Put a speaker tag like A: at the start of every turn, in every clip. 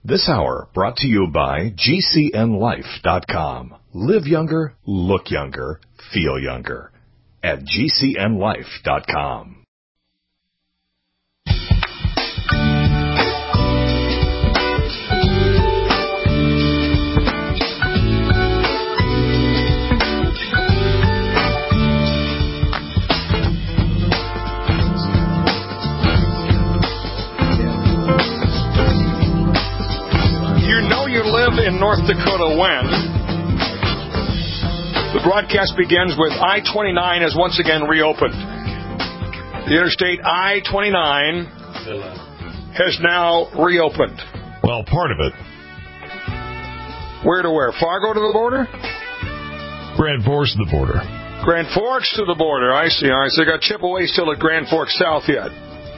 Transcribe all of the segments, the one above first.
A: This hour brought to you by GCNLife.com. Live younger, look younger, feel younger at GCNLife.com.
B: In North Dakota when the broadcast begins with I-29 is once again reopened. The interstate I-29 has now reopened.
C: Well, part of it.
B: Where to where? Fargo to the border?
C: Grand Forks to the border.
B: Grand Forks to the border. I see. All right, so they got Chippewa still at Grand Forks South yet.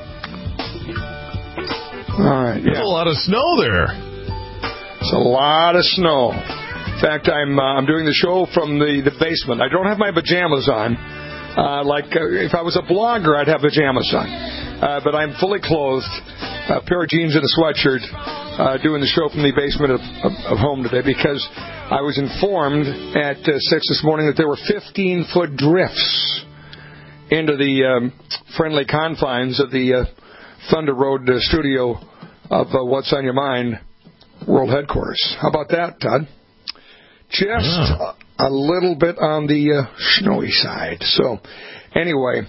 B: All right.
C: There's a lot of snow there.
B: It's a lot of snow. In fact, I'm doing the show from the basement. I don't have my pajamas on. If I was a blogger, I'd have pajamas on. But I'm fully clothed, a pair of jeans and a sweatshirt, doing the show from the basement of home today because I was informed at 6 this morning that there were 15-foot drifts into the friendly confines of the Thunder Road studio of What's on Your Mind World Headquarters. How about that, Todd? Just a little bit on the snowy side. So, anyway,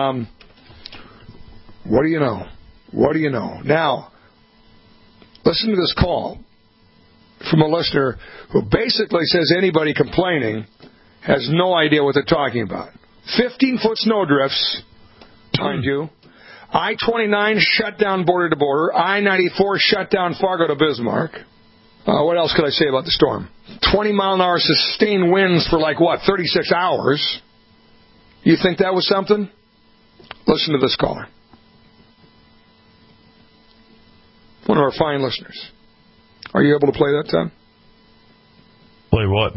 B: what do you know? What do you know? Now, listen to this call from a listener who basically says anybody complaining has no idea what they're talking about. 15-foot snow drifts, mind you. I-29 shut down border to border. I-94 shut down Fargo to Bismarck. What else could I say about the storm? 20-mile-an-hour sustained winds for 36 hours. You think that was something? Listen to this caller. One of our fine listeners. Are you able to play that, Tom?
C: Play what?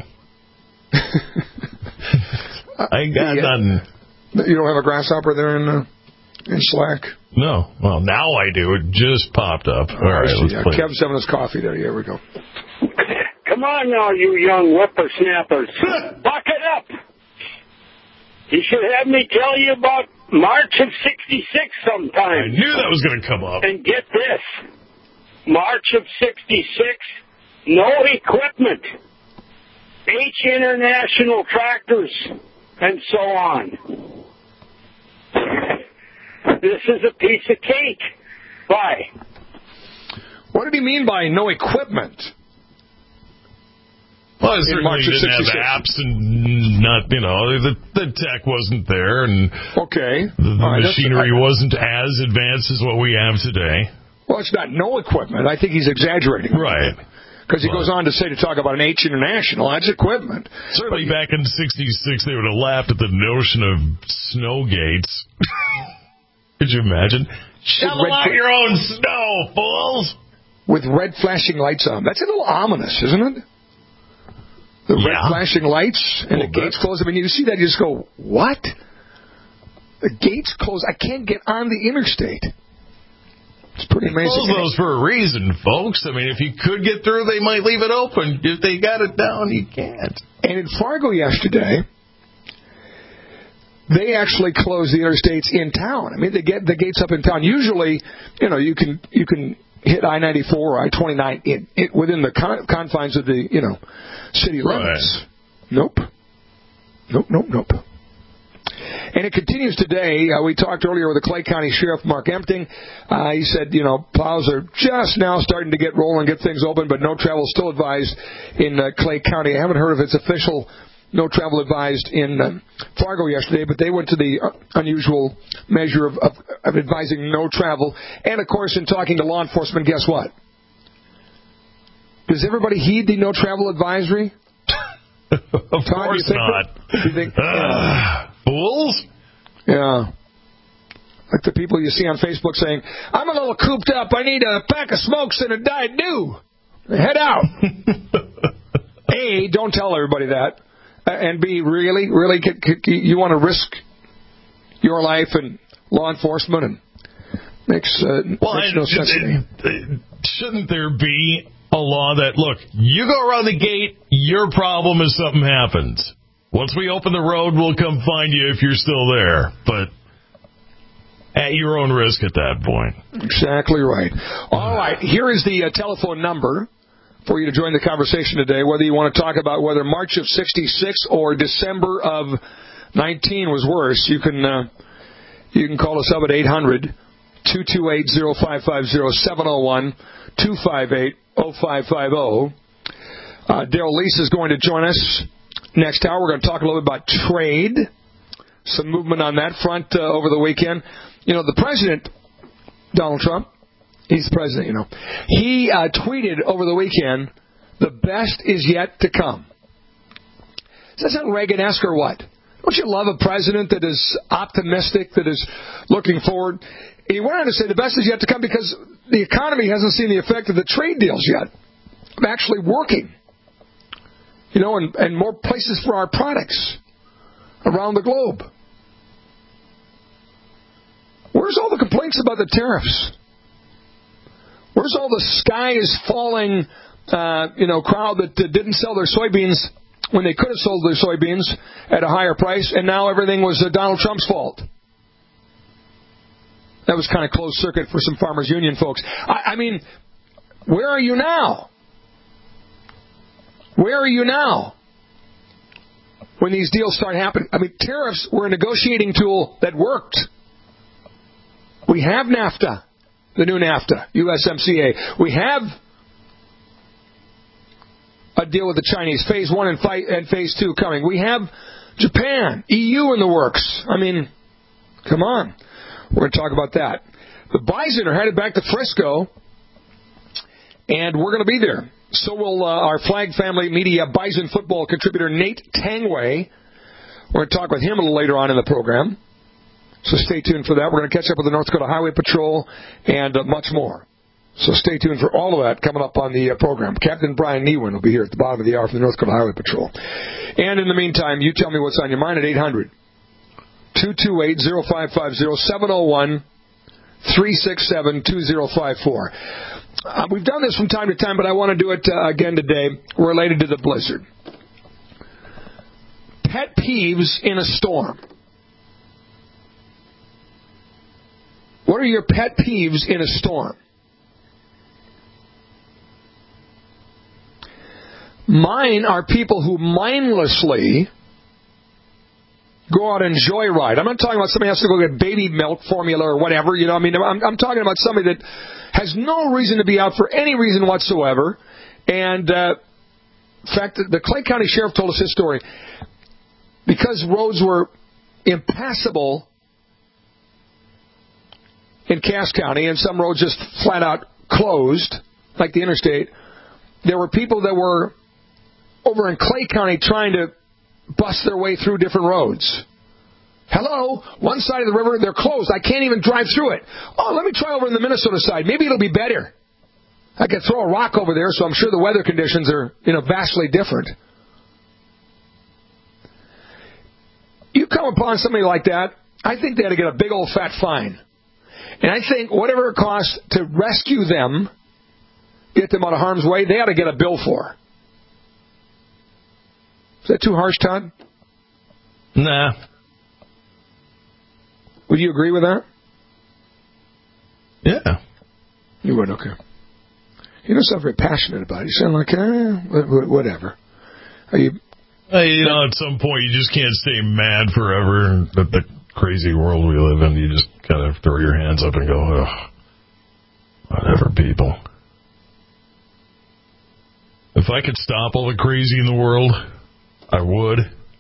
C: I ain't got nothing.
B: You don't have a grasshopper there in Slack?
C: No. Well, now I do. It just popped up. All right, let's play.
B: Kevin's having his coffee there. Here we go.
D: Come on now, you young whippersnappers. Buck it up. You should have me tell you about March of 66 sometime.
C: I knew that was going to come up.
D: And get this. March of 66, no equipment. H International tractors, and so on. This is a piece of cake. Why?
B: What did he mean by no equipment?
C: Well, it certainly didn't have apps and not, the tech wasn't there and the machinery wasn't as advanced as what we have today.
B: Well, it's not no equipment. I think he's exaggerating.
C: Right.
B: Because he goes on to talk about an H International. That's equipment.
C: Certainly back in 66, they would have laughed at the notion of snow gates. Could you imagine? Shovel out your own snow, fools!
B: With red flashing lights on. That's a little ominous, isn't it? The red flashing lights and the gates closed. I mean, you see that, you just go, what? The gates closed. I can't get on the interstate. It's pretty amazing.
C: Close those for a reason, folks. I mean, if you could get through, they might leave it open. If they got it down, you can't.
B: And in Fargo yesterday, they actually close the interstates in town. I mean, they get the gates up in town. Usually, you can hit I-94 or I-29 within the confines of the, city limits. Right. Nope. And it continues today. We talked earlier with the Clay County Sheriff, Mark Empting. He said, plows are just now starting to get rolling, get things open, but no travel still advised in Clay County. I haven't heard if it's official no travel advised in Fargo yesterday, but they went to the unusual measure of advising no travel. And, of course, in talking to law enforcement, guess what? Does everybody heed the no travel advisory?
C: Of course not.
B: You think,
C: fools?
B: Yeah. Like the people you see on Facebook saying, I'm a little cooped up. I need a pack of smokes and a Diet Dew. Head out. A, don't tell everybody that. And B, really, you want to risk your life and law enforcement and Makes no sense to me.
C: Shouldn't there be a law that, look, you go around the gate, your problem is something happens. Once we open the road, we'll come find you if you're still there. But at your own risk at that point.
B: Exactly right. All right, here is the telephone number for you to join the conversation today, whether you want to talk about whether March of 66 or December of 19 was worse. You can call us up at 800-228-0550, 701-258-0550. Daryl Lease is going to join us next hour. We're going to talk a little bit about trade, some movement on that front over the weekend. You know, the president, Donald Trump, he's the president, you know. He tweeted over the weekend, the best is yet to come. Does that sound Reagan-esque or what? Don't you love a president that is optimistic, that is looking forward? He went on to say the best is yet to come because the economy hasn't seen the effect of the trade deals yet, of actually working. You know, and more places for our products around the globe. Where's all the complaints about the tariffs? Where's all the sky is falling, crowd that didn't sell their soybeans when they could have sold their soybeans at a higher price, and now everything was Donald Trump's fault? That was kind of closed circuit for some Farmers Union folks. I mean, where are you now? Where are you now when these deals start happening? I mean, tariffs were a negotiating tool that worked. We have NAFTA, the new NAFTA, USMCA. We have a deal with the Chinese, Phase 1 and Phase 2 coming. We have Japan, EU in the works. I mean, come on. We're going to talk about that. The Bison are headed back to Frisco, and we're going to be there. So will our Flag Family Media Bison football contributor, Nate Tangway. We're going to talk with him a little later on in the program. So stay tuned for that. We're going to catch up with the North Dakota Highway Patrol and much more. So stay tuned for all of that coming up on the program. Captain Brian Newen will be here at the bottom of the hour from the North Dakota Highway Patrol. And in the meantime, you tell me what's on your mind at 800-228-0550, 701-367-2054. We've done this from time to time, but I want to do it again today related to the blizzard. Pet peeves in a storm. What are your pet peeves in a storm? Mine are people who mindlessly go out and joyride. I'm not talking about somebody has to go get baby milk formula or whatever. You know, I mean, I'm talking about somebody that has no reason to be out for any reason whatsoever. And in fact, the Clay County Sheriff told us his story. Because roads were impassable in Cass County, and some roads just flat out closed, like the interstate, there were people that were over in Clay County trying to bust their way through different roads. Hello, one side of the river, they're closed. I can't even drive through it. Oh, let me try over in the Minnesota side. Maybe it'll be better. I could throw a rock over there, so I'm sure the weather conditions are, vastly different. You come upon somebody like that, I think they ought to get a big old fat fine. And I think whatever it costs to rescue them, get them out of harm's way, they ought to get a bill for. Is that too harsh, Todd?
C: Nah.
B: Would you agree with that?
C: Yeah.
B: You would, okay. You don't sound very passionate about it. You sound like, whatever. Are you...
C: at some point you just can't stay mad forever at the crazy world we live in. You just kind of throw your hands up and go, ugh, whatever, people. If I could stop all the crazy in the world, I would.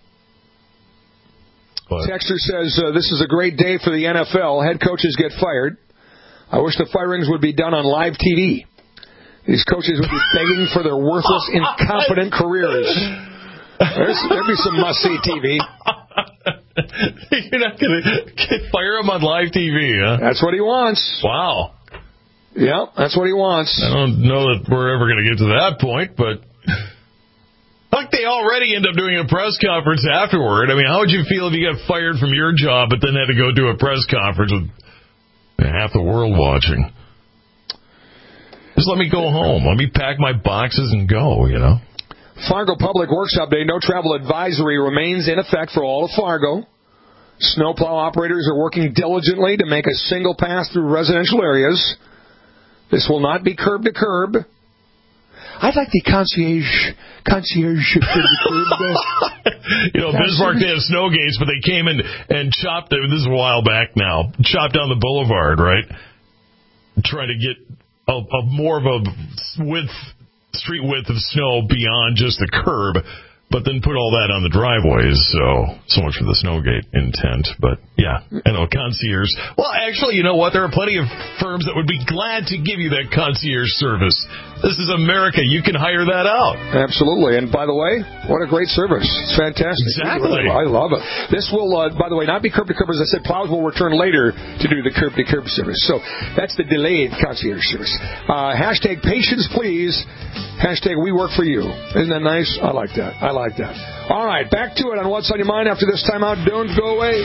C: But
B: Texter says, this is a great day for the NFL. Head coaches get fired. I wish the firings would be done on live TV. These coaches would be begging for their worthless, incompetent careers. There'd be some must-see TV.
C: You're not going to fire him on live TV, huh?
B: That's what he wants.
C: Wow.
B: Yeah, that's what he wants.
C: I don't know that we're ever going to get to that point, but like they already end up doing a press conference afterward. I mean, how would you feel if you got fired from your job but then had to go do a press conference with Half the world watching. Just let me go home. Let me pack my boxes and go,
B: Fargo Public Works update. No travel advisory remains in effect for all of Fargo. Snowplow operators are working diligently to make a single pass through residential areas. This will not be curb to curb. I'd like the concierge curb to curb.
C: Bismarck, they have snow gates, but they came in and chopped, this is a while back now, chopped down the boulevard, right? Trying to get a more of a street width of snow beyond just the curb, but then put all that on the driveways. So much for the snowgate intent. But yeah, concierge. Well, actually, you know what? There are plenty of firms that would be glad to give you that concierge service. This is America. You can hire that out.
B: Absolutely. And by the way, what a great service. It's fantastic.
C: Exactly.
B: I love it. This will, by the way, not be curb to curb. As I said, plows will return later to do the curb to curb service. So that's the delayed concierge service. Hashtag patience, please. Hashtag we work for you. Isn't that nice? I like that. All right, back to it on What's on Your Mind after this timeout. Don't go away.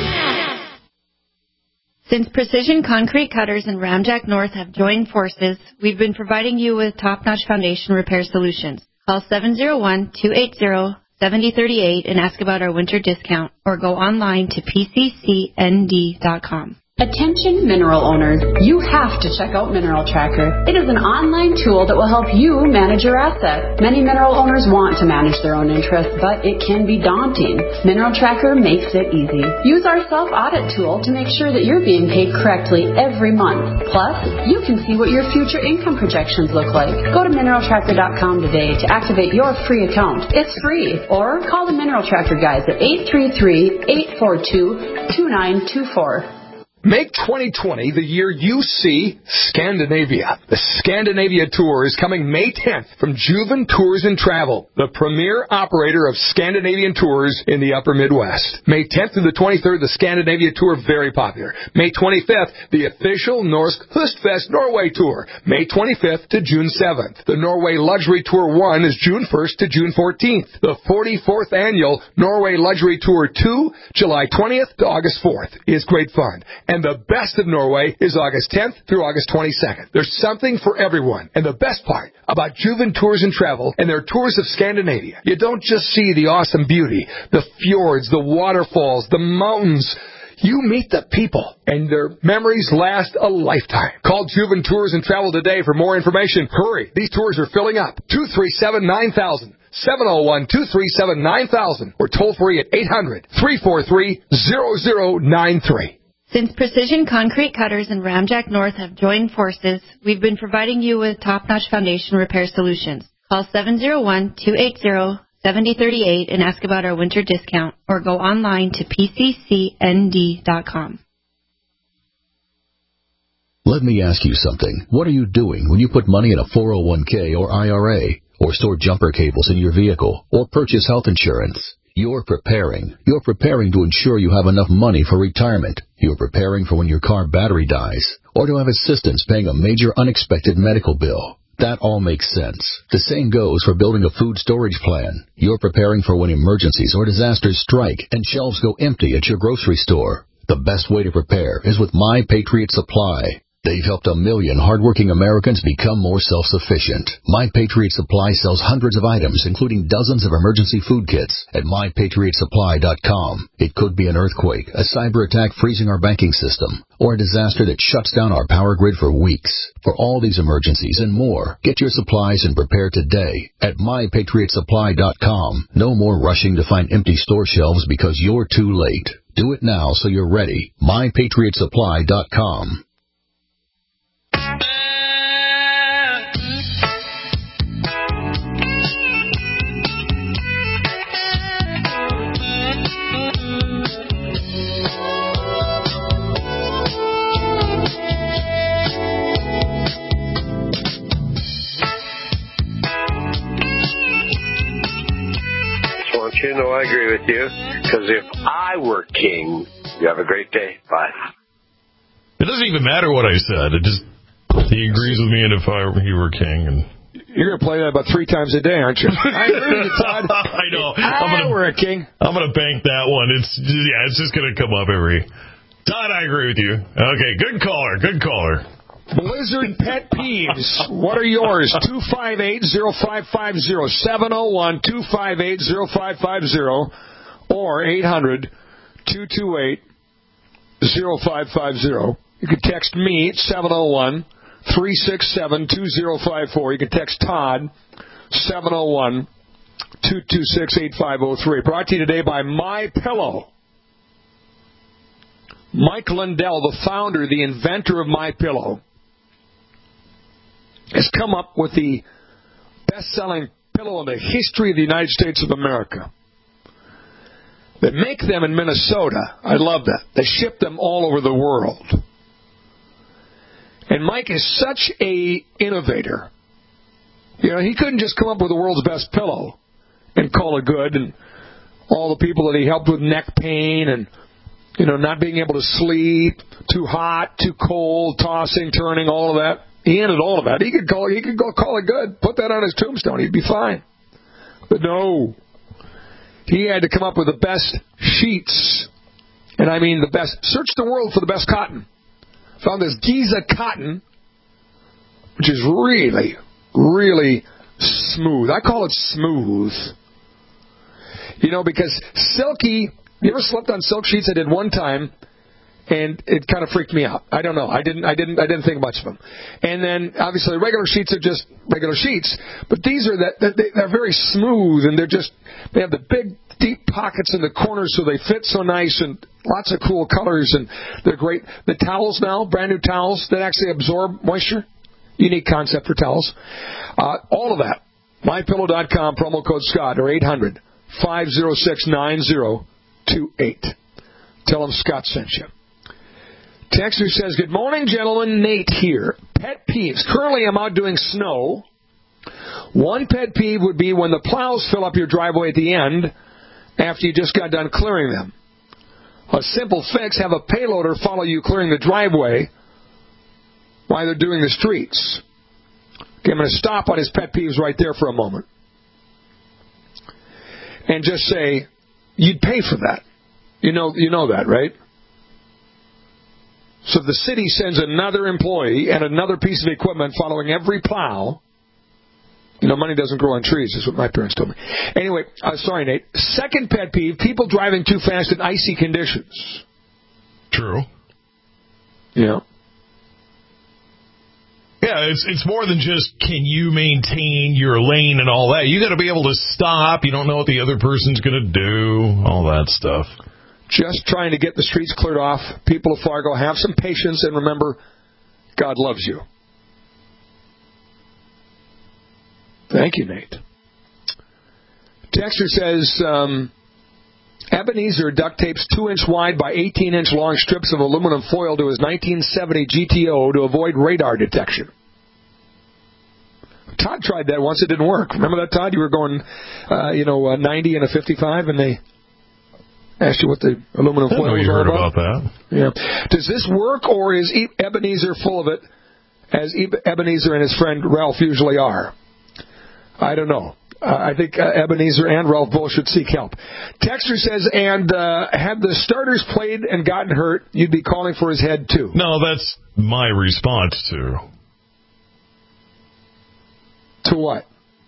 E: Since Precision Concrete Cutters and Ramjack North have joined forces, we've been providing you with top-notch foundation repair solutions. Call 701-280-7038 and ask about our winter discount, or go online to pccnd.com.
F: Attention mineral owners, you have to check out Mineral Tracker. It is an online tool that will help you manage your assets. Many mineral owners want to manage their own interests, but it can be daunting. Mineral Tracker makes it easy. Use our self-audit tool to make sure that you're being paid correctly every month. Plus, you can see what your future income projections look like. Go to mineraltracker.com today to activate your free account. It's free. Or call the Mineral Tracker guys at 833-842-2924.
B: Make 2020 the year you see Scandinavia. The Scandinavia Tour is coming May 10th from Juven Tours and Travel, the premier operator of Scandinavian tours in the upper Midwest. May 10th through the 23rd, the Scandinavia Tour, very popular. May 25th, the official Norsk Høstfest Norway Tour, May 25th to June 7th. The Norway Luxury Tour 1 is June 1st to June 14th. The 44th annual Norway Luxury Tour 2, July 20th to August 4th, is great fun. And the best of Norway is August 10th through August 22nd. There's something for everyone. And the best part about Juven Tours and Travel and their tours of Scandinavia, you don't just see the awesome beauty, the fjords, the waterfalls, the mountains. You meet the people, and their memories last a lifetime. Call Juven Tours and Travel today for more information. Hurry, these tours are filling up. 237-9000. 701-237-9000. Or toll free at 800-343-0093.
E: Since Precision Concrete Cutters and Ramjack North have joined forces, we've been providing you with top-notch foundation repair solutions. Call 701-280-7038 and ask about our winter discount, or go online to pccnd.com.
G: Let me ask you something. What are you doing when you put money in a 401k or IRA, or store jumper cables in your vehicle, or purchase health insurance? You're preparing. You're preparing to ensure you have enough money for retirement. You're preparing for when your car battery dies, or to have assistance paying a major unexpected medical bill. That all makes sense. The same goes for building a food storage plan. You're preparing for when emergencies or disasters strike and shelves go empty at your grocery store. The best way to prepare is with My Patriot Supply. They've helped 1 million hardworking Americans become more self-sufficient. My Patriot Supply sells hundreds of items, including dozens of emergency food kits at MyPatriotSupply.com. It could be an earthquake, a cyber attack freezing our banking system, or a disaster that shuts down our power grid for weeks. For all these emergencies and more, get your supplies and prepare today at MyPatriotSupply.com. No more rushing to find empty store shelves because you're too late. Do it now so you're ready. MyPatriotSupply.com.
H: You know, I agree with you, because if I were king, you have a great day. Bye.
C: It doesn't even matter what I said. He agrees with me, and if he were king. And
B: you're going to play that about 3 times a day, aren't you? I agree with you, Todd.
C: I know.
B: If I were a king.
C: I'm going to bank that one. It's just going to come up every Todd, I agree with you. Okay, good caller.
B: Blizzard pet peeves. What are yours? 258-0550, 701-258-0550, or 800-228-0550. You can text me at 701-367-2054. You can text Todd, 701-226-8503. Brought to you today by MyPillow. Mike Lindell, the founder, the inventor of MyPillow, has come up with the best-selling pillow in the history of the United States of America. They make them in Minnesota. I love that. They ship them all over the world. And Mike is such a innovator. You know, he couldn't just come up with the world's best pillow and call it good. And all the people that he helped with neck pain and, you know, not being able to sleep, too hot, too cold, tossing, turning, all of that. He ended all of that. He could go call it good. Put that on his tombstone. He'd be fine. But no. He had to come up with the best sheets. And I mean the best. Search the world for the best cotton. Found this Giza cotton, which is really, really smooth. I call it smooth. You know, because silky, you ever slept on silk sheets? I did one time. And it kind of freaked me out. I don't know. I didn't think much of them. And then obviously regular sheets are just regular sheets, but these are they're very smooth and they have the big deep pockets in the corners so they fit so nice and lots of cool colors and they're great. The towels now, brand new towels that actually absorb moisture. Unique concept for towels. All of that. MyPillow.com, promo code Scott or 800-506-9028. Tell them Scott sent you. Texter says, good morning, gentlemen. Nate here. Pet peeves. Currently, I'm out doing snow. One pet peeve would be when the plows fill up your driveway at the end after you just got done clearing them. A simple fix, have a payloader follow you clearing the driveway while they're doing the streets. Okay, I'm going to stop on his pet peeves right there for a moment. And just say, you'd pay for that. You know that, right? So if the city sends another employee and another piece of equipment following every plow, you know, money doesn't grow on trees, is what my parents told me. Anyway, sorry, Nate. Second pet peeve, people driving too fast in icy conditions.
C: True.
B: Yeah.
C: Yeah, it's more than just can you maintain your lane and all that. You got to be able to stop. You don't know what the other person's going to do, all that stuff. Just trying to get the streets cleared off. People of Fargo, have some patience and remember, God loves you. Thank you, Nate. Texter says, Ebenezer duct tapes 2-inch wide by 18-inch long strips of aluminum foil to his 1970 GTO to avoid radar detection. Todd tried that once. It didn't work. Remember that, Todd? You were going, 90 and a 55, and they asked you what the aluminum foil was all about. That. Yeah. Does this work, or is Ebenezer full of it, as Ebenezer and his friend Ralph usually are? I don't know. I think Ebenezer and Ralph both should seek help. Texter says, and had the starters played and gotten hurt, you'd be calling for his head too. No, that's my response to. To what?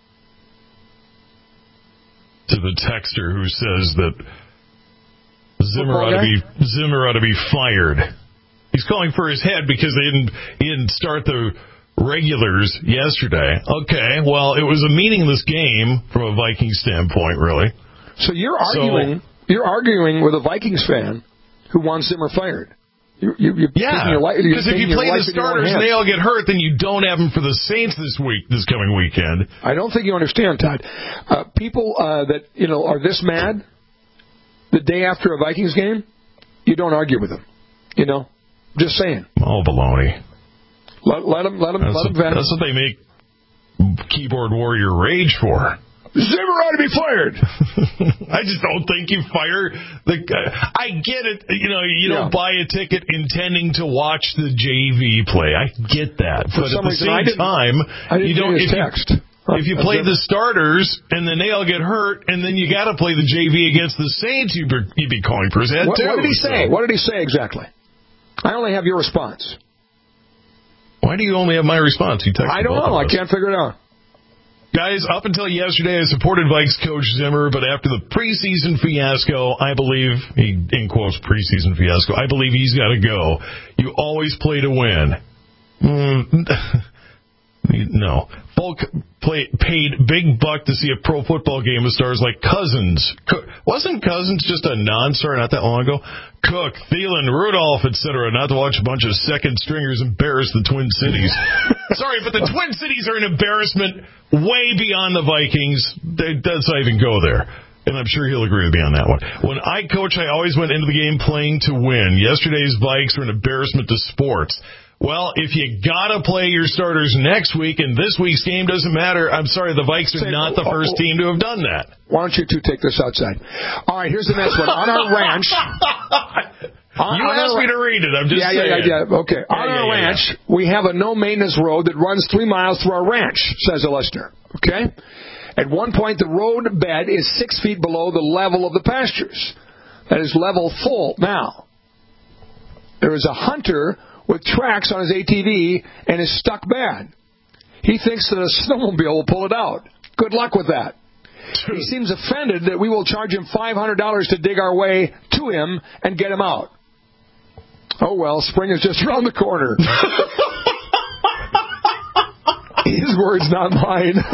C: To the texter who says that Zimmer ought to be fired. He's calling for his head because he didn't start the regulars yesterday. Okay, well, it was a meaningless game from a Vikings standpoint, really. So you're arguing with a Vikings fan who wants Zimmer fired. You're because if you play the starters and they all get hurt, then you don't have them for the Saints this coming weekend. I don't think you understand, Todd. People that are this mad the day after a Vikings game, you don't argue with them. Just saying. Oh, baloney. Let them vent. That's what they make keyboard warrior rage for. Zimmer ought to be fired. I just don't think you fire the guy. I get it. You don't buy a ticket intending to watch the JV play. I get that. But at the same time, you don't. If you play the starters and then they all get hurt, and then you got to play the JV against the Saints, you'd be calling for his head too. What did he say? What did he say exactly?
B: I only have your response.
C: Why do you only have my response? You texted
B: I don't know. I can't figure it out.
C: Guys, up until yesterday, I supported Vikes coach Zimmer, but after the preseason fiasco, I believe, in quotes, preseason fiasco, I believe he's got to go. You always play to win. No. Bulk paid big buck to see a pro football game with stars like Cousins. Wasn't Cousins just a non-star not that long ago? Cook, Thielen, Rudolph, etc. Not to watch a bunch of second stringers embarrass the Twin Cities. Sorry, but the Twin Cities are an embarrassment way beyond the Vikings. Let's not even go there. And I'm sure he'll agree with me on that one. When I coach, I always went into the game playing to win. Yesterday's Vikes are an embarrassment to sports. Well, if you gotta play your starters next week and this week's game doesn't matter, I'm sorry, the Vikes are not the first team to have done that.
B: Why don't you two take this outside? All right, here's the next one. On our ranch.
C: You asked me to read it. I'm just saying.
B: Yeah. Okay. On our ranch, we have a no-maintenance road that runs 3 miles through our ranch, says a listener. Okay? At one point, the road bed is 6 feet below the level of the pastures. That is level full now. There is a hunter with tracks on his ATV and is stuck bad. He thinks that a snowmobile will pull it out. Good luck with that. He seems offended that we will charge him $500 to dig our way to him and get him out. Oh, well, spring is just around the corner. His words, not mine. No,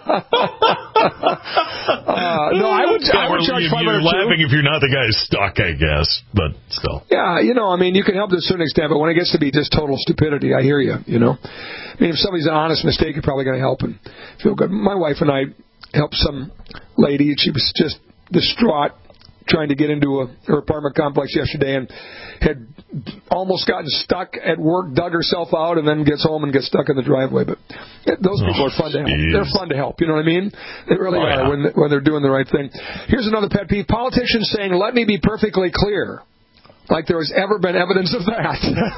B: I would charge $500.
C: You're laughing if you're not the guy stuck, I guess, but still.
B: Yeah, you can help to a certain extent, but when it gets to be just total stupidity, I hear you, I mean, if somebody's an honest mistake, you're probably going to help and feel good. My wife and I helped some lady, and she was just distraught trying to get into her apartment complex yesterday and had almost gotten stuck at work, dug herself out, and then gets home and gets stuck in the driveway. But those people are fun to help. They're fun to help. You know what I mean? They really are when they're doing the right thing. Here's another pet peeve. Politicians saying, let me be perfectly clear. Like there has ever been evidence of that.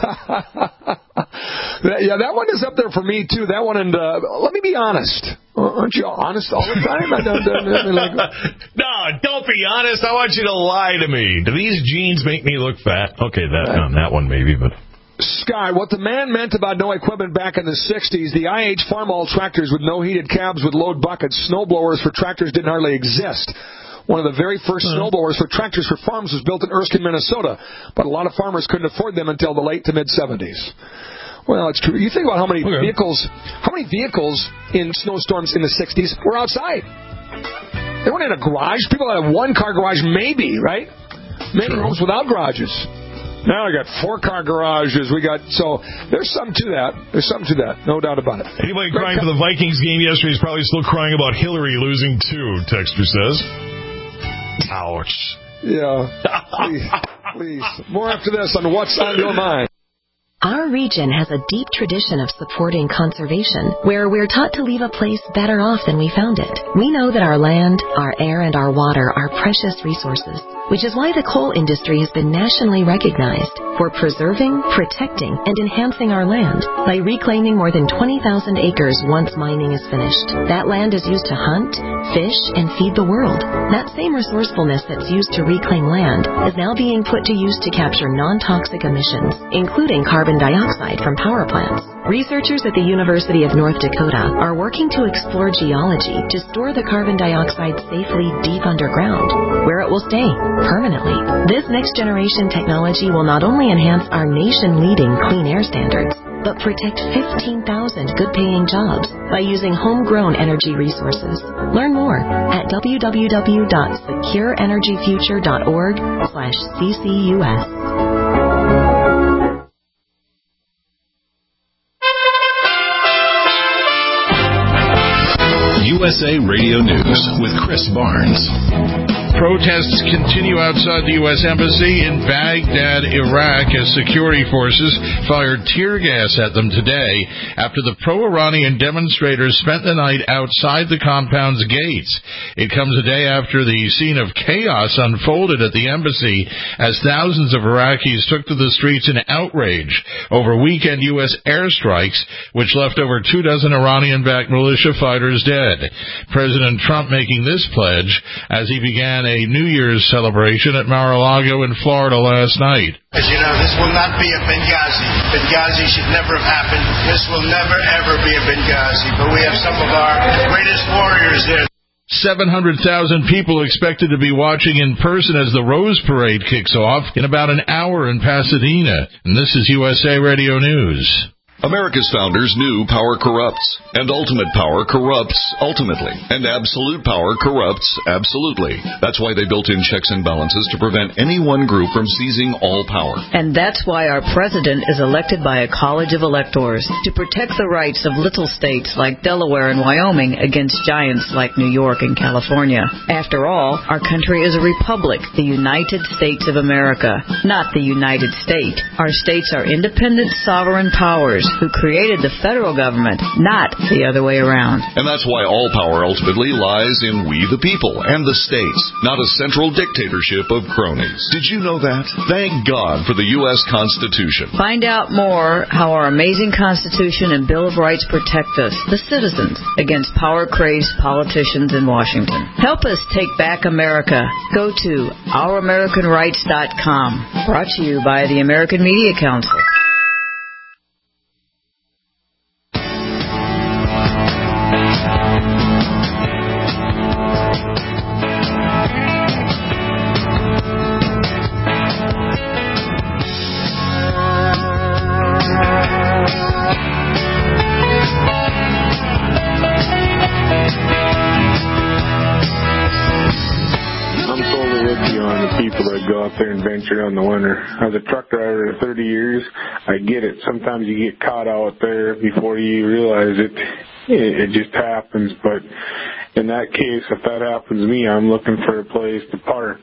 B: Yeah, that one is up there for me, too. That one, and let me be honest. Aren't you honest all the time?
C: No, don't be honest. I want you to lie to me. Do these jeans make me look fat? Okay, that one maybe, but...
B: Sky, what the man meant about no equipment back in the 60s, the IH Farmall tractors with no heated cabs with load buckets, snow blowers for tractors didn't hardly exist. One of the very first snowblowers for tractors for farms was built in Erskine, Minnesota, but a lot of farmers couldn't afford them until the late to mid-'70s. Well, it's true. You think about how many vehicles in snowstorms in the 60s were outside. They weren't in a garage. People had a one-car garage, maybe, right? Many homes without garages. Now we got 4-car garages. So there's something to that. No doubt about it.
C: Anybody crying for the Vikings game yesterday is probably still crying about Hillary losing too, Texter says. Ouch.
B: Yeah. Please. More after this on What's on Your Mind.
I: Our region has a deep tradition of supporting conservation, where we're taught to leave a place better off than we found it. We know that our land, our air, and our water are precious resources, which is why the coal industry has been nationally recognized for preserving, protecting, and enhancing our land by reclaiming more than 20,000 acres once mining is finished. That land is used to hunt, fish, and feed the world. That same resourcefulness that's used to reclaim land is now being put to use to capture non-toxic emissions, including carbon dioxide from power plants. Researchers at the University of North Dakota are working to explore geology to store the carbon dioxide safely deep underground, where it will stay permanently. This next-generation technology will not only enhance our nation-leading clean air standards, but protect 15,000 good-paying jobs by using homegrown energy resources. Learn more at www.secureenergyfuture.org/CCUS.
A: USA Radio News with Chris Barnes.
J: Protests continue outside the U.S. Embassy in Baghdad, Iraq, as security forces fired tear gas at them today after the pro-Iranian demonstrators spent the night outside the compound's gates. It comes a day after the scene of chaos unfolded at the embassy as thousands of Iraqis took to the streets in outrage over weekend U.S. airstrikes, which left over 24 Iranian-backed militia fighters dead. President Trump making this pledge as he began a New Year's celebration at Mar-a-Lago in Florida last night.
K: As you know, this will not be a Benghazi. Benghazi should never have happened. This will never, ever be a Benghazi. But we have some of our greatest warriors there.
J: 700,000 people expected to be watching in person as the Rose Parade kicks off in about an hour in Pasadena. And this is USA Radio News.
A: America's founders knew power corrupts, and ultimate power corrupts ultimately, and absolute power corrupts absolutely. That's why they built in checks and balances to prevent any one group from seizing all power.
L: And that's why our president is elected by a college of electors to protect the rights of little states like Delaware and Wyoming against giants like New York and California. After all, our country is a republic, the United States of America, not the United States. Our states are independent, sovereign powers who created the federal government, not the other way around.
A: And that's why all power ultimately lies in we the people and the states, not a central dictatorship of cronies. Did you know that? Thank God for the U.S. Constitution.
L: Find out more how our amazing Constitution and Bill of Rights protect us, the citizens, against power-crazed politicians in Washington. Help us take back America. Go to ouramericanrights.com. Brought to you by the American Media Council.
M: Venture on the winter. As a truck driver for 30 years, I get it. Sometimes you get caught out there before you realize it. It just happens. But in that case, if that happens to me, I'm looking for a place to park.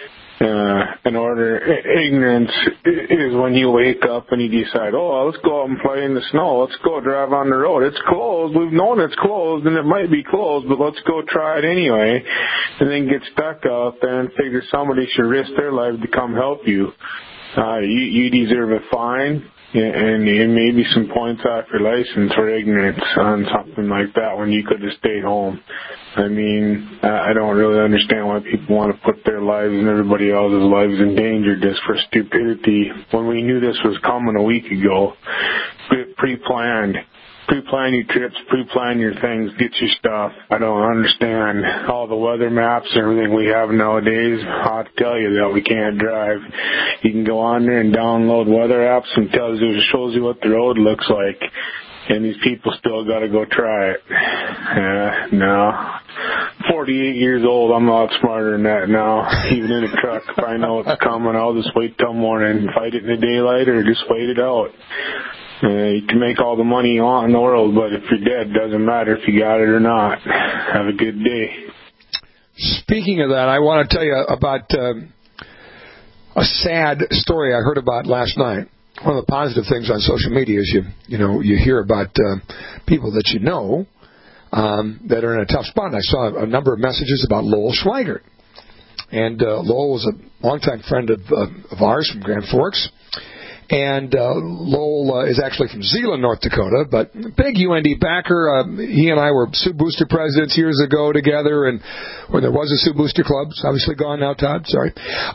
M: Ignorance is when you wake up and you decide, let's go out and play in the snow. Let's go drive on the road. It's closed. We've known it's closed and it might be closed, but let's go try it anyway. And then get stuck out there and figure somebody should risk their life to come help you. You deserve a fine and maybe some points off your license for ignorance on something like that when you could have stayed home. I mean, I don't really understand why people want to put their lives and everybody else's lives in danger just for stupidity when we knew this was coming a week ago. Pre-planned. Pre-plan your trips, pre-plan your things, get your stuff. I don't understand all the weather maps and everything we have nowadays. I'll tell you that we can't drive. You can go on there and download weather apps and shows you what the road looks like. And these people still got to go try it. No. 48 years old, I'm a lot smarter than that now. Even in a truck, if I know it's coming, I'll just wait till morning. Fight it in the daylight or just wait it out. You can make all the money you want in the world, but if you're dead, doesn't matter if you got it or not. Have a good day.
B: Speaking of that, I want to tell you about a sad story I heard about last night. One of the positive things on social media is you hear about people that you know that are in a tough spot. I saw a number of messages about Lowell Schweigert. And Lowell was a longtime friend of ours from Grand Forks. And Lowell is actually from Zeeland, North Dakota, but big UND backer. He and I were Sioux Booster presidents years ago together, and when there was a Sioux Booster club. It's obviously gone now, Todd. Sorry.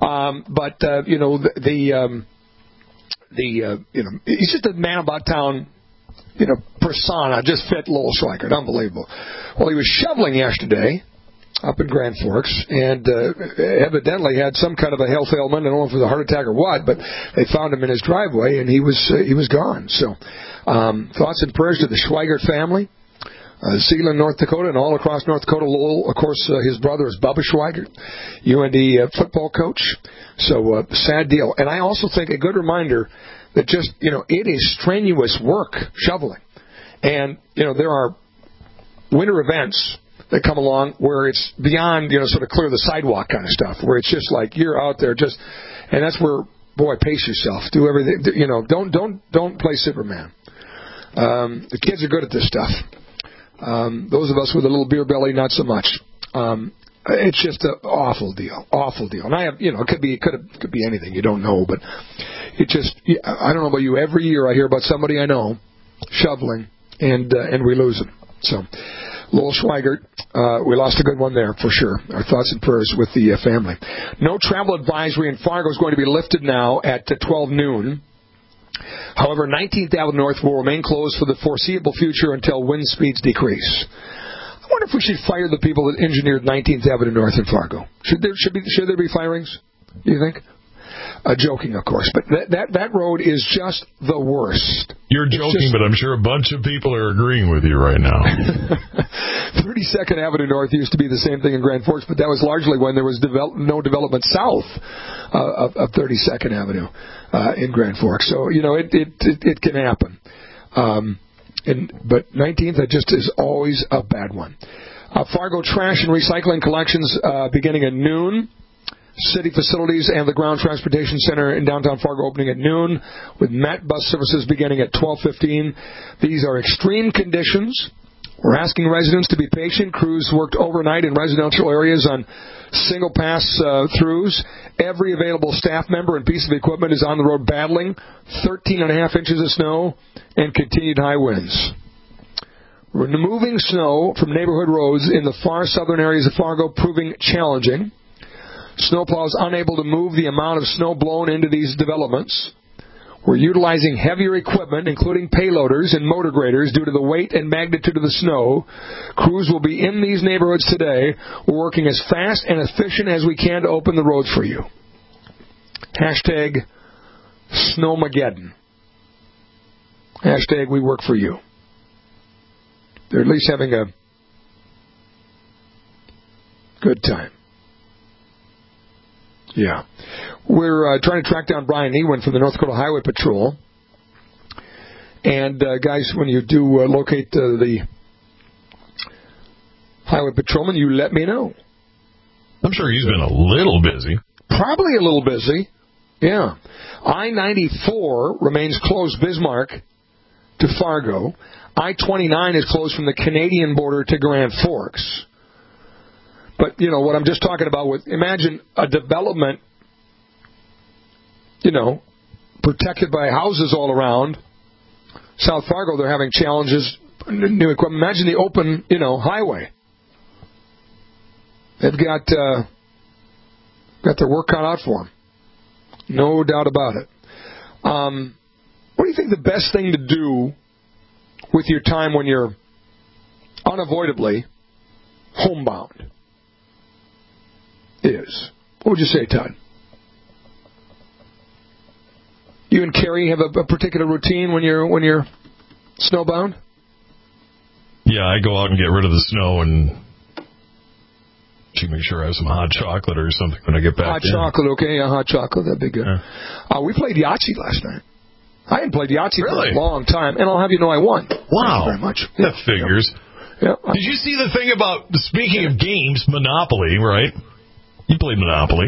B: He's just a man about town, persona. Just fit Lowell Schweigert. Unbelievable. Well, he was shoveling yesterday up in Grand Forks, and evidently had some kind of a health ailment. I don't know if it was a heart attack or what, but they found him in his driveway, and he was gone. So, thoughts and prayers to the Schweigert family, Zeeland, North Dakota, and all across North Dakota. Lowell, of course, his brother is Bubba Schweigert, UND football coach. So, sad deal. And I also think a good reminder that just, it is strenuous work, shoveling. And, there are winter events that come along where it's beyond, sort of clear the sidewalk kind of stuff, where it's just like you're out there and that's where, boy, pace yourself. Do everything, don't play Superman. The kids are good at this stuff. Those of us with a little beer belly, not so much. It's just an awful deal. And I have, it could be anything. You don't know, but it just, I don't know about you. Every year I hear about somebody I know shoveling and we lose them. So, Lowell Schweigert, we lost a good one there for sure. Our thoughts and prayers with the family. No travel advisory in Fargo is going to be lifted now at 12 noon. However, 19th Avenue North will remain closed for the foreseeable future until wind speeds decrease. I wonder if we should fire the people that engineered 19th Avenue North in Fargo. Should there be firings? Do you think? Joking, of course, but that road is just the worst.
C: You're joking, but I'm sure a bunch of people are agreeing with you right now.
B: 32nd Avenue North used to be the same thing in Grand Forks, but that was largely when there was no development south of 32nd Avenue in Grand Forks. So, it can happen. But 19th, that just is always a bad one. Fargo trash and recycling collections beginning at noon. City facilities and the Ground Transportation Center in downtown Fargo opening at noon, with MAT bus services beginning at 12:15. These are extreme conditions. We're asking residents to be patient. Crews worked overnight in residential areas on single pass-throughs. Every available staff member and piece of equipment is on the road battling 13.5 inches of snow and continued high winds. Removing snow from neighborhood roads in the far southern areas of Fargo proving challenging. Snowplows unable to move the amount of snow blown into these developments. We're utilizing heavier equipment, including payloaders and motor graders, due to the weight and magnitude of the snow. Crews will be in these neighborhoods today. We're working as fast and efficient as we can to open the roads for you. Hashtag Snowmageddon. Hashtag we work for you. They're at least having a good time. Yeah. We're trying to track down Brian Ewin from the North Dakota Highway Patrol. And, guys, when you do locate the highway patrolman, you let me know.
C: I'm sure he's been a little busy.
B: Probably a little busy. Yeah. I-94 remains closed Bismarck to Fargo. I-29 is closed from the Canadian border to Grand Forks. But, what I'm just talking about with, imagine a development, protected by houses all around. South Fargo, they're having challenges, new equipment. Imagine the open, highway. They've got their work cut out for them. No doubt about it. What do you think the best thing to do with your time when you're unavoidably homebound is? What would you say, Todd? You and Carrie have a particular routine when you're snowbound?
C: Yeah, I go out and get rid of the snow and make sure I have some hot chocolate or something when I get back.
B: Hot chocolate, okay, yeah, hot chocolate, that'd be good. Yeah. We played Yahtzee last night. I hadn't played Yahtzee for a long time, and I'll have you know I won.
C: Wow.
B: Thank you very much.
C: That figures.
B: Yeah.
C: Did you see the thing about, speaking of games, Monopoly, right? You played Monopoly.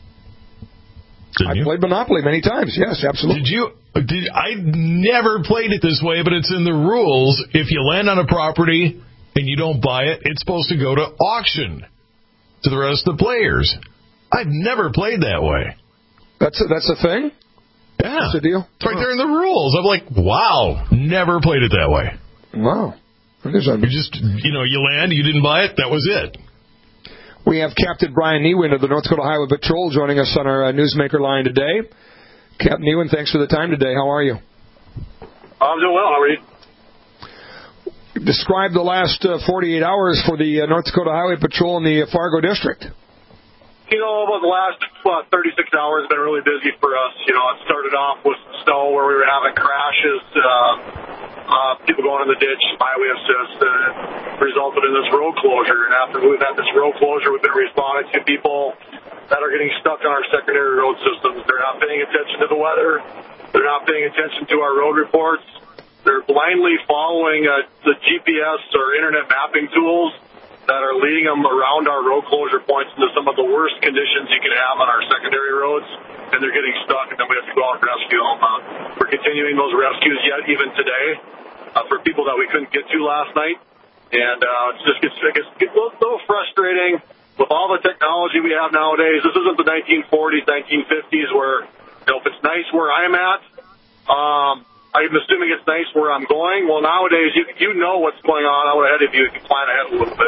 B: I played Monopoly many times, yes, absolutely.
C: I never played it this way, but it's in the rules. If you land on a property and you don't buy it, it's supposed to go to auction to the rest of the players. I've never played that way.
B: That's a thing?
C: Yeah.
B: That's a deal?
C: It's right there in the rules. I'm like, wow, never played it that way.
B: Wow.
C: You just, you land, you didn't buy it, that was it.
B: We have Captain Brian Ewin of the North Dakota Highway Patrol joining us on our Newsmaker line today. Captain Ewin, thanks for the time today. How are you?
N: I'm doing well. How are you?
B: Describe the last 48 hours for the North Dakota Highway Patrol in the Fargo District.
N: About the last 36 hours have been really busy for us. It started off with snow where we were having crashes, people going in the ditch, highway assist, resulted in this road closure. And after we've had this road closure, we've been responding to people that are getting stuck on our secondary road systems. They're not paying attention to the weather. They're not paying attention to our road reports. They're blindly following the GPS or internet mapping tools that are leading them around our road closure points into some of the worst conditions you can have on our secondary roads, and they're getting stuck, and then we have to go out and rescue them. We're continuing those rescues yet even today for people that we couldn't get to last night, and it gets a little frustrating with all the technology we have nowadays. This isn't the 1940s, 1950s where, if it's nice where I'm at, I'm assuming it's nice where I'm going. Well, nowadays, you know what's going on out ahead of you. You can plan ahead a little bit.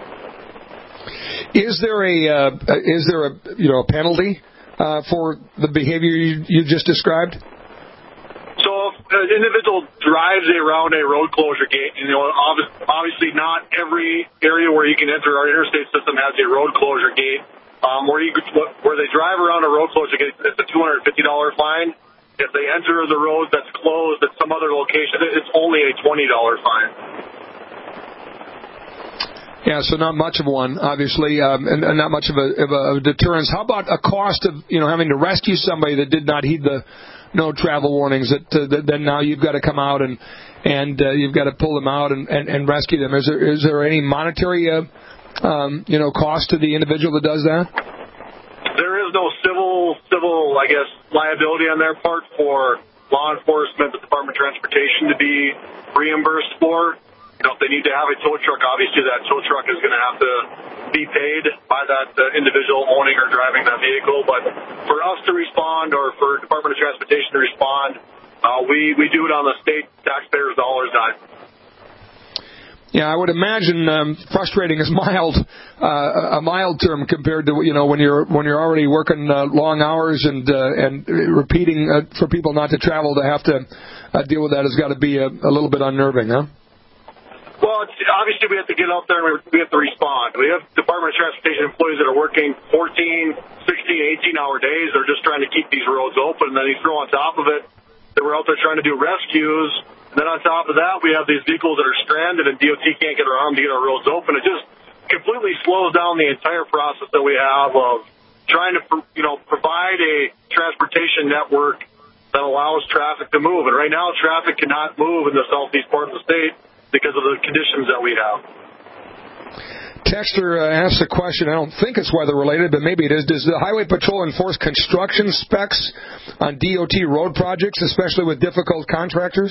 B: Is there a penalty for the behavior you just described?
N: So if an individual drives around a road closure gate, obviously not every area where you can enter our interstate system has a road closure gate. Where they drive around a road closure gate, it's a $250 fine. If they enter the road that's closed at some other location, it's only a $20 fine.
B: Yeah, so not much of one, obviously, and not much of a deterrence. How about a cost of having to rescue somebody that did not heed the no travel warnings? That then now you've got to come out and you've got to pull them out and rescue them. Is there any monetary cost to the individual that does that?
N: There is no civil, I guess, liability on their part for law enforcement, the Department of Transportation to be reimbursed for. If they need to have a tow truck, obviously that tow truck is going to have to be paid by that individual owning or driving that vehicle. But for us to respond or for Department of Transportation to respond, we do it on the state taxpayers' dollars dime.
B: Yeah, I would imagine frustrating is a mild term compared to when you're already working long hours and repeating for people not to travel to have to deal with that has got to be a little bit unnerving, huh?
N: Well, obviously we have to get out there and we have to respond. We have Department of Transportation employees that are working 14, 16, 18-hour days. They're just trying to keep these roads open. And then you throw on top of it that we're out there trying to do rescues. And then on top of that, we have these vehicles that are stranded and DOT can't get around to get our roads open. It just completely slows down the entire process that we have of trying to, provide a transportation network that allows traffic to move. And right now, traffic cannot move in the southeast part of the state because of the conditions that we have.
B: Texter asked a question. I don't think it's weather-related, but maybe it is. Does the Highway Patrol enforce construction specs on DOT road projects, especially with difficult contractors?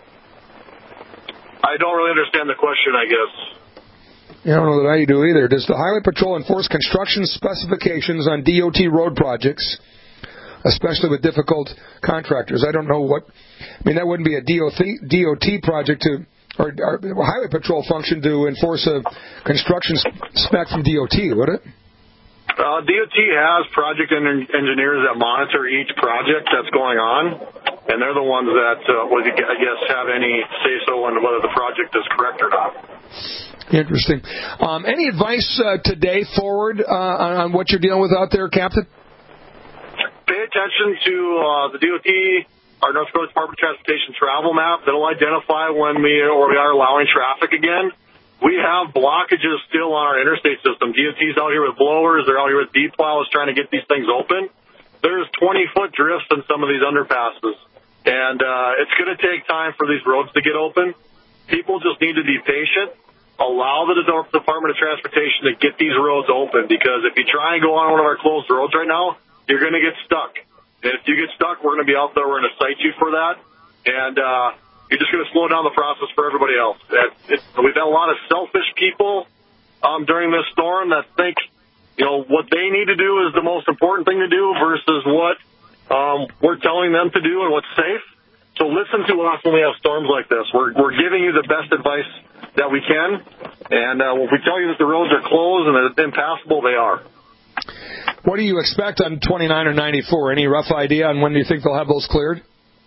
N: I don't really understand the question, I guess.
B: I don't know that I do either. Does the Highway Patrol enforce construction specifications on DOT road projects, especially with difficult contractors? I don't know that wouldn't be a DOT project or Highway Patrol function to enforce a construction spec from DOT, would it?
N: DOT has project engineers that monitor each project that's going on, and they're the ones that would, I guess, have any say-so on whether the project is correct or not.
B: Interesting. Any advice today forward on what you're dealing with out there, Captain?
N: Pay attention to the DOT, our North Dakota Department of Transportation travel map. That'll identify when we are allowing traffic again. We have blockages still on our interstate system. DOT's out here with blowers. They're out here with D-plows trying to get these things open. There's 20-foot drifts in some of these underpasses. And it's going to take time for these roads to get open. People just need to be patient. Allow the Department of Transportation to get these roads open, because if you try and go on one of our closed roads right now, you're going to get stuck. And if you get stuck, we're going to be out there. We're going to cite you for that. And you're just going to slow down the process for everybody else. We've had a lot of selfish people during this storm that think, what they need to do is the most important thing to do versus what we're telling them to do and what's safe. So listen to us when we have storms like this. We're giving you the best advice that we can. And if we tell you that the roads are closed and that it's impassable, they are.
B: What do you expect on 29 or 94? Any rough idea on when do you think they'll have those cleared?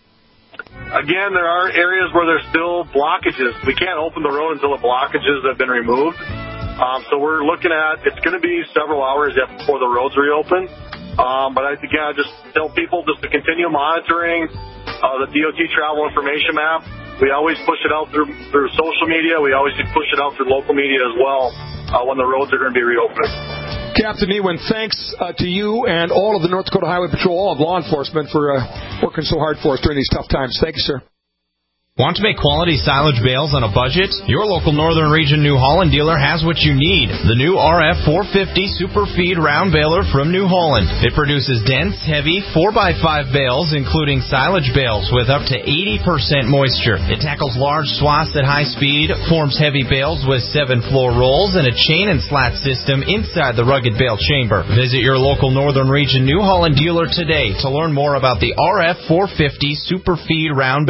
N: Again, there are areas where there's still blockages. We can't open the road until the blockages have been removed. So we're looking at, it's going to be several hours yet before the roads reopen. But I just tell people just to continue monitoring the DOT travel information map. We always push it out through social media. We always push it out through local media as well when the roads are going to be reopened.
B: Captain Ewan, thanks to you and all of the North Dakota Highway Patrol, all of law enforcement for working so hard for us during these tough times. Thank you, sir.
O: Want to make quality silage bales on a budget? Your local Northern Region New Holland dealer has what you need. The new RF450 Super Feed Round Baler from New Holland. It produces dense, heavy 4x5 bales, including silage bales with up to 80% moisture. It tackles large swaths at high speed, forms heavy bales with 7-floor rolls, and a chain and slat system inside the rugged bale chamber. Visit your local Northern Region New Holland dealer today to learn more about the RF450 Super Feed Round Baler.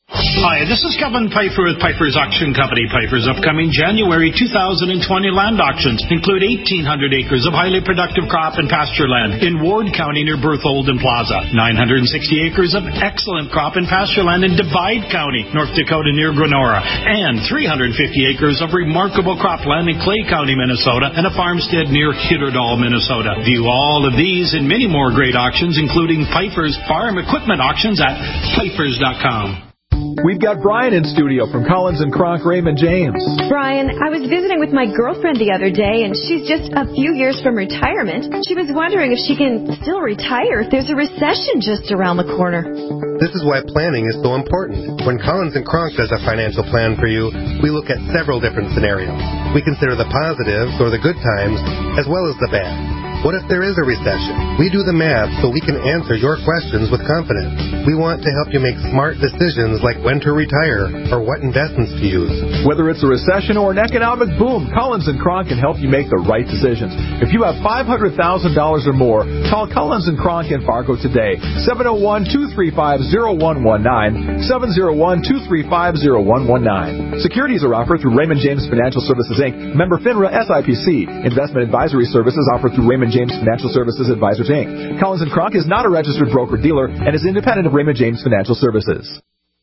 P: Hi, this is Kevin Pfeiffer with Pfeiffer's Auction Company. Pfeiffer's upcoming January 2020 land auctions include 1,800 acres of highly productive crop and pasture land in Ward County near Bertholden Plaza, 960 acres of excellent crop and pasture land in Divide County, North Dakota near Grenora, and 350 acres of remarkable cropland in Clay County, Minnesota, and a farmstead near Hitterdal, Minnesota. View all of these and many more great auctions, including Pfeiffer's Farm Equipment Auctions at Pfeiffers.com.
Q: We've got Brian in studio from Collins and Kronk Raymond James.
R: Brian, I was visiting with my girlfriend the other day, and she's just a few years from retirement. She was wondering if she can still retire if there's a recession just around the corner.
S: This is why planning is so important. When Collins and Kronk does a financial plan for you, we look at several different scenarios. We consider the positives or the good times as well as the bad. What if there is a recession? We do the math so we can answer your questions with confidence. We want to help you make smart decisions like when to retire or what investments to use.
Q: Whether it's a recession or an economic boom, Collins and Kronk can help you make the right decisions. If you have $500,000 or more, call Collins and Kronk in Fargo today. 701-235-0119, 701-235-0119. Securities are offered through Raymond James Financial Services, Inc., member FINRA SIPC. Investment advisory services offered through Raymond James Financial Services Advisors, Inc. Collins & Kronk is not a registered broker-dealer and is independent of Raymond James Financial Services.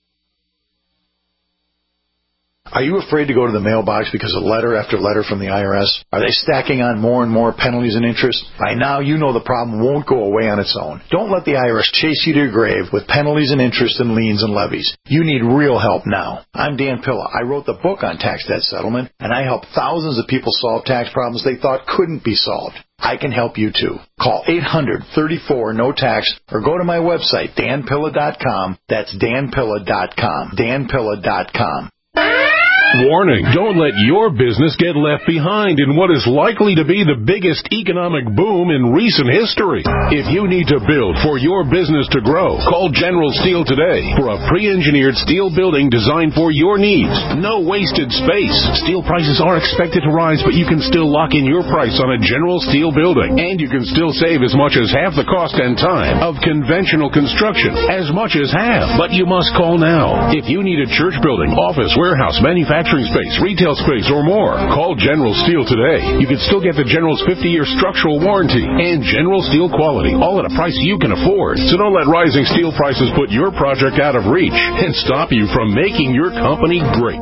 T: Are you afraid to go to the mailbox because of letter after letter from the IRS? Are they stacking on more and more penalties and interest? By now, you know the problem won't go away on its own. Don't let the IRS chase you to your grave with penalties and interest and liens and levies. You need real help now. I'm Dan Pilla. I wrote the book on tax debt settlement, and I help thousands of people solve tax problems they thought couldn't be solved. I can help you too. Call 800-34-NO-TAX or go to my website, danpilla.com. That's danpilla.com. danpilla.com.
U: Warning, don't let your business get left behind in what is likely to be the biggest economic boom in recent history. If you need to build for your business to grow, call General Steel today for a pre-engineered steel building designed for your needs. No wasted space. Steel prices are expected to rise, but you can still lock in your price on a General Steel building. And you can still save as much as half the cost and time of conventional construction. As much as half. But you must call now. If you need a church building, office, warehouse, manufacturing space, retail space, or more, call General Steel today. You can still get the General's 50-year structural warranty and General Steel quality, all at a price you can afford. So don't let rising steel prices put your project out of reach and stop you from making your company great.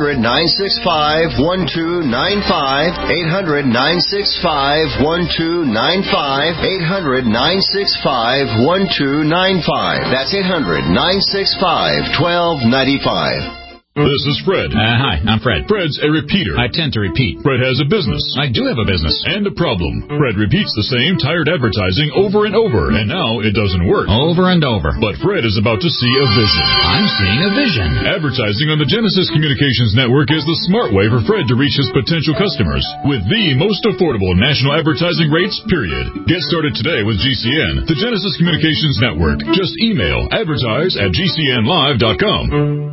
V: 800-965-1295, 800-965-1295, 800-965-1295. That's 800-965-1295.
W: This is Fred.
X: Hi, I'm Fred.
W: Fred's a repeater.
X: I tend to repeat.
W: Fred has a business.
X: I do have a business.
W: And a problem. Fred repeats the same tired advertising over and over, and now it doesn't work.
X: Over and over.
W: But Fred is about to see a vision.
X: I'm seeing a vision.
W: Advertising on the Genesis Communications Network is the smart way for Fred to reach his potential customers with the most affordable national advertising rates, period. Get started today with GCN, the Genesis Communications Network. Just email advertise@gcnlive.com.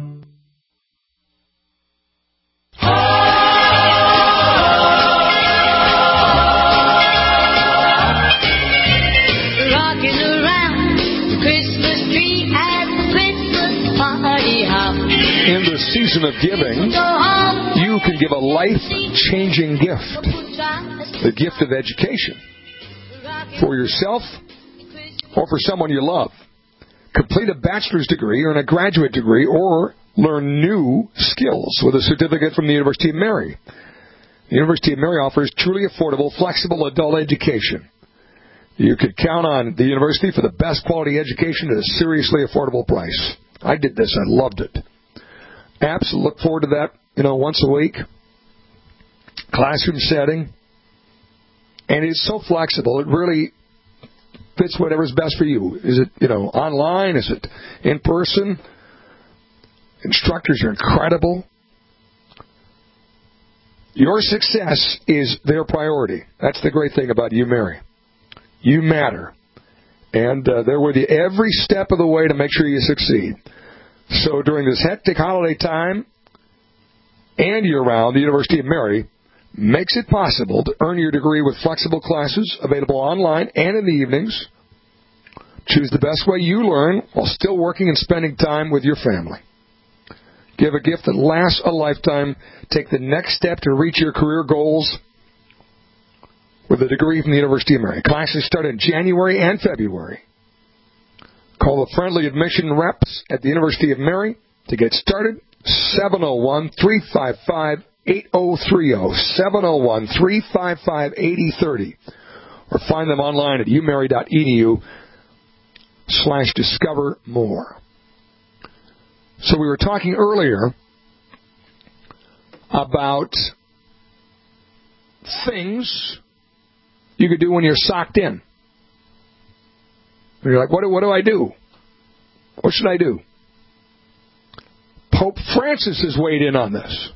Y: Rocking around the Christmas tree at the Christmas party hop.
B: In the season of giving, you can give a life-changing gift. The gift of education. For yourself or for someone you love. Complete a bachelor's degree or a graduate degree or learn new skills with a certificate from the University of Mary. The University of Mary offers truly affordable, flexible adult education. You could count on the university for the best quality education at a seriously affordable price. I did this. I loved it. Apps, look forward to that, once a week. Classroom setting. And it's so flexible. It really fits whatever's best for you. Is it, online? Is it in person? Instructors are incredible. Your success is their priority. That's the great thing about UMary. You matter. And they're with you every step of the way to make sure you succeed. So during this hectic holiday time and year-round, the University of Mary makes it possible to earn your degree with flexible classes available online and in the evenings. Choose the best way you learn while still working and spending time with your family. Give a gift that lasts a lifetime. Take the next step to reach your career goals with a degree from the University of Mary. Classes start in January and February. Call the friendly admission reps at the University of Mary to get started. 701-355-8030. 701-355-8030. Or find them online at umary.edu/discover more. So we were talking earlier about things you could do when you're socked in. And you're like, what do I do? What should I do? Pope Francis has weighed in on this.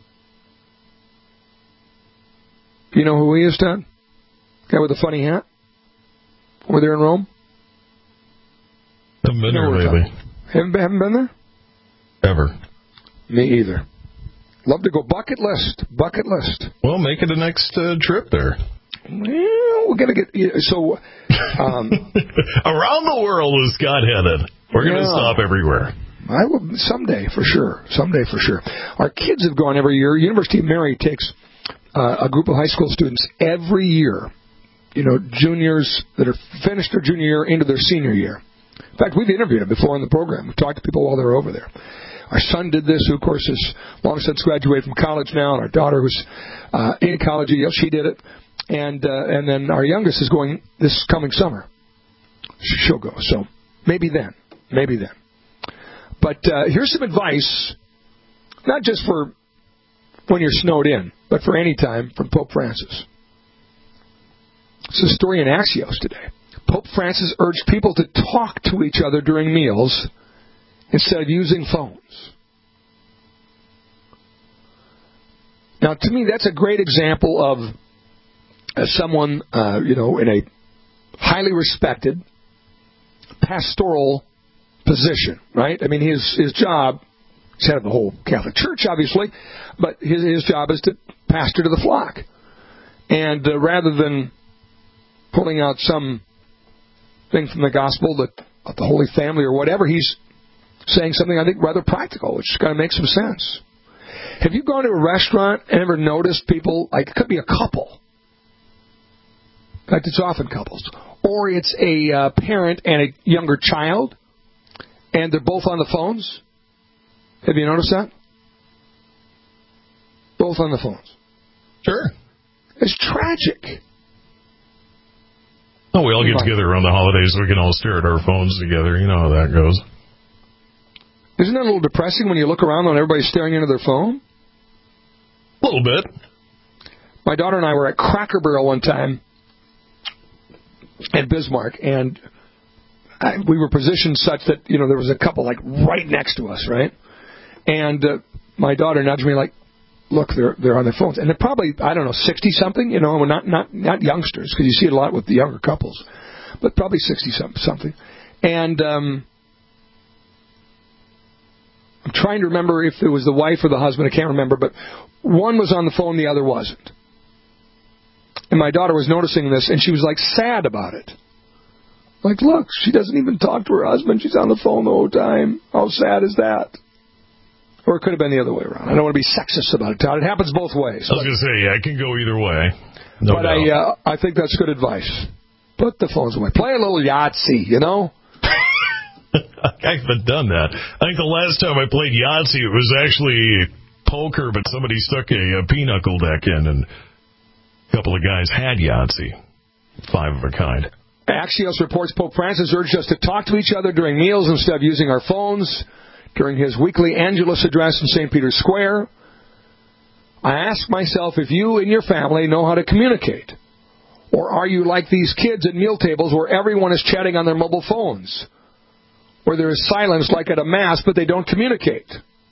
B: You know who he is, Todd? Guy with the funny hat? Over there in Rome?
C: Haven't been there lately.
B: Haven't been there?
C: Ever.
B: Me either. Love to go bucket list.
C: Well, make it a next trip there.
B: Well, we're going to get... So...
C: Around the world is Scott headed. We're going to stop everywhere.
B: I will someday for sure. Our kids have gone every year. University of Mary takes a group of high school students every year. Juniors that are finished their junior year into their senior year. In fact, we've interviewed them before in the program. We've talked to people while they were over there. Our son did this, who of course is long since graduated from college now, and our daughter who's in college, she did it. And then our youngest is going this coming summer. She'll go. So maybe then. But here's some advice, not just for when you're snowed in, but for any time from Pope Francis. It's a story in Axios today. Pope Francis urged people to talk to each other during meals instead of using phones. Now, to me, that's a great example of someone, in a highly respected pastoral position, right? I mean, his job, he's head of the whole Catholic Church, obviously, but his job is to pastor to the flock. And rather than pulling out some thing from the gospel that of the Holy Family or whatever, he's saying something I think rather practical, which kind of makes some sense. Have you gone to a restaurant and ever noticed people, like it could be a couple. In fact, it's often couples. Or it's a parent and a younger child, and they're both on the phones. Have you noticed that? Both on the phones.
C: Sure.
B: It's tragic.
C: Oh, we all get together around the holidays so we can all stare at our phones together. You know how that goes.
B: Isn't that a little depressing when you look around and everybody's staring into their phone?
C: A little bit.
B: My daughter and I were at Cracker Barrel one time at Bismarck, and we were positioned such that, there was a couple like right next to us, right? And my daughter nudged me like, look, they're on their phones. And they're probably, 60-something, we're not youngsters, because you see it a lot with the younger couples, but probably 60-something. And I'm trying to remember if it was the wife or the husband. I can't remember, but one was on the phone, the other wasn't. And my daughter was noticing this, and she was like sad about it. Like, look, she doesn't even talk to her husband. She's on the phone the whole time. How sad is that? Or it could have been the other way around. I don't want to be sexist about it, Todd. It happens both ways.
C: I was going to say, it can go either way. No
B: but
C: doubt.
B: I think that's good advice. Put the phones away. Play a little Yahtzee,
C: I haven't done that. I think the last time I played Yahtzee, it was actually poker, but somebody stuck a pinochle deck in, and a couple of guys had Yahtzee. 5 of a kind.
B: Axios reports Pope Francis urged us to talk to each other during meals instead of using our phones. During his weekly Angelus address in St. Peter's Square, I ask myself if you and your family know how to communicate. Or are you like these kids at meal tables where everyone is chatting on their mobile phones? Where there is silence like at a mass, but they don't communicate.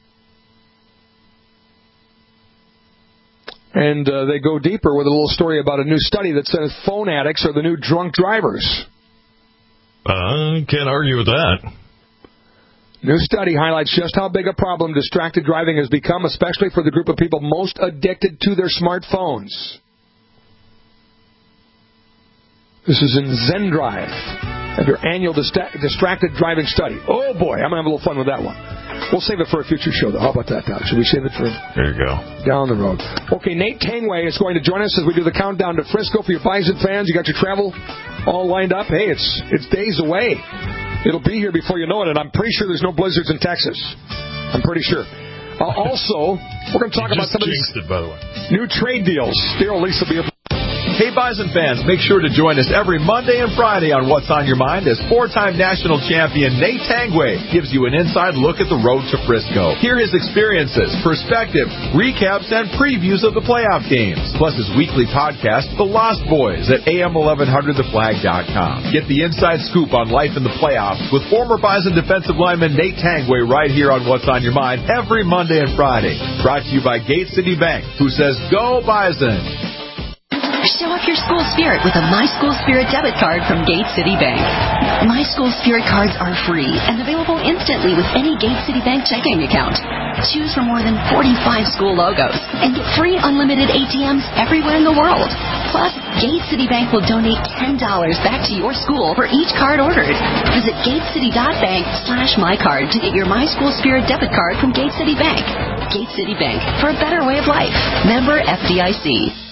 B: And they go deeper with a little story about a new study that says phone addicts are the new drunk drivers.
C: Can't argue with that.
B: New study highlights just how big a problem distracted driving has become, especially for the group of people most addicted to their smartphones. This is in ZenDrive. of your annual distracted driving study. Oh, boy, I'm going to have a little fun with that one. We'll save it for a future show, though. How about that, Doc? Should we save it for...
C: There you go.
B: Down the road. Okay, Nate Tangway is going to join us as we do the countdown to Frisco for your Bison fans. You got your travel all lined up? Hey, it's days away. It'll be here before you know it, and I'm pretty sure there's no blizzards in Texas. I'm pretty sure. Also, we're going to talk about some of these
C: by the way.
B: new trade deals. Daryl Lease will be able.
Q: Hey, Bison fans, make sure to join us every Monday and Friday on What's on Your Mind as four-time national champion Nate Tangway gives you an inside look at the road to Frisco. Hear his experiences, perspective, recaps, and previews of the playoff games, plus his weekly podcast, The Lost Boys, at am1100theflag.com. Get the inside scoop on life in the playoffs with former Bison defensive lineman Nate Tangway right here on What's on Your Mind every Monday and Friday. Brought to you by Gate City Bank, who says, Go Bison!
D: Show off your school spirit with a My School Spirit debit card from Gate City Bank. My School Spirit cards are free and available instantly with any Gate City Bank checking account. Choose from more than 45 school logos and get free unlimited ATMs everywhere in the world. Plus, Gate City Bank will donate $10 back to your school for each card ordered. Visit gatecity.bank/mycard to get your My School Spirit debit card from Gate City Bank. Gate City Bank, for a better way of life. Member FDIC.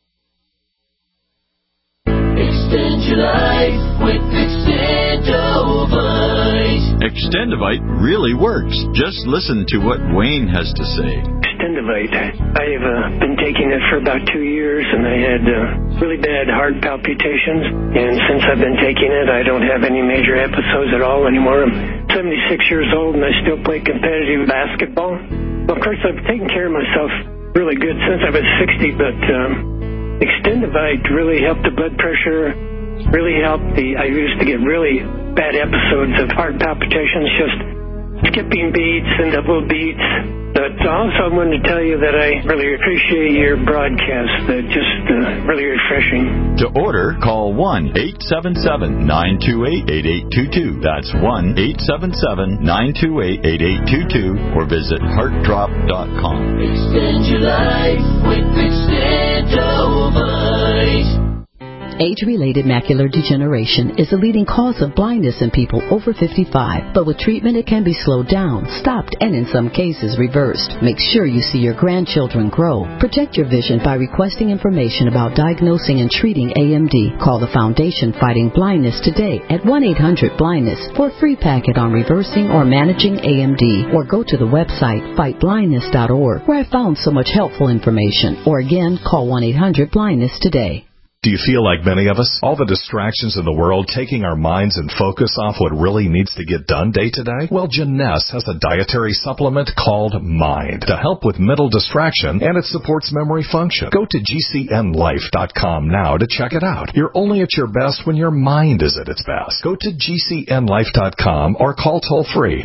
Y: Extend your life with Extendovite.
E: Extendovite really works. Just listen to what Wayne has to say.
F: Extendovite. I've been taking it for about 2 years, and I had really bad heart palpitations. And since I've been taking it, I don't have any major episodes at all anymore. I'm 76 years old, and I still play competitive basketball. Well, of course, I've taken care of myself really good since I was 60, but Extendovite really helped the blood pressure, really helped I used to get really bad episodes of heart palpitations, just skipping beats and double beats. But also I wanted to tell you that I really appreciate your broadcast. Just really refreshing.
E: To order, call 1-877-928-8822. That's 1-877-928-8822 or visit heartdrop.com.
Y: Extend your life with Extendovite.
G: Age-related macular degeneration is a leading cause of blindness in people over 55, but with treatment it can be slowed down, stopped, and in some cases reversed. Make sure you see your grandchildren grow. Protect your vision by requesting information about diagnosing and treating AMD. Call the Foundation Fighting Blindness today at 1-800-BLINDNESS for a free packet on reversing or managing AMD, or go to the website fightblindness.org, where I found so much helpful information. Or again, call 1-800-BLINDNESS today.
H: Do you feel like many of us? All the distractions in the world taking our minds and focus off what really needs to get done day to day? Well, Jeunesse has a dietary supplement called Mind to help with mental distraction, and it supports memory function. Go to GCNlife.com now to check it out. You're only at your best when your mind is at its best. Go to GCNlife.com or call toll-free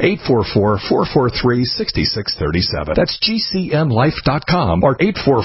H: 844-443-6637. That's GCNlife.com or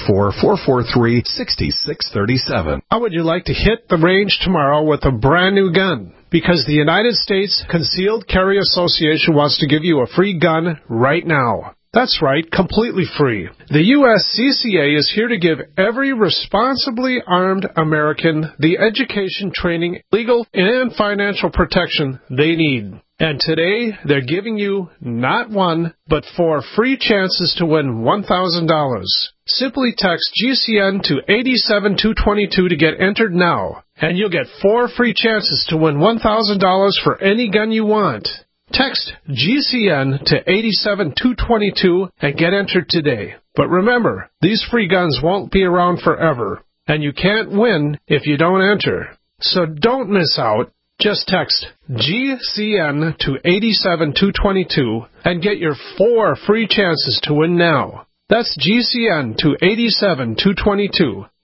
H: 844-443-6637.
Z: How would you like to hit the range tomorrow with a brand new gun? Because the United States Concealed Carry Association wants to give you a free gun right now. That's right, completely free. The USCCA is here to give every responsibly armed American the education, training, legal, and financial protection they need. And today, they're giving you not one, but 4 free chances to win $1,000. Simply text GCN to 87222 to get entered now, and you'll get 4 free chances to win $1,000 for any gun you want. Text GCN to 87222 and get entered today. But remember, these free guns won't be around forever, and you can't win if you don't enter. So don't miss out. Just text GCN to 87222 and get your 4 free chances to win now. That's GCN to 87222.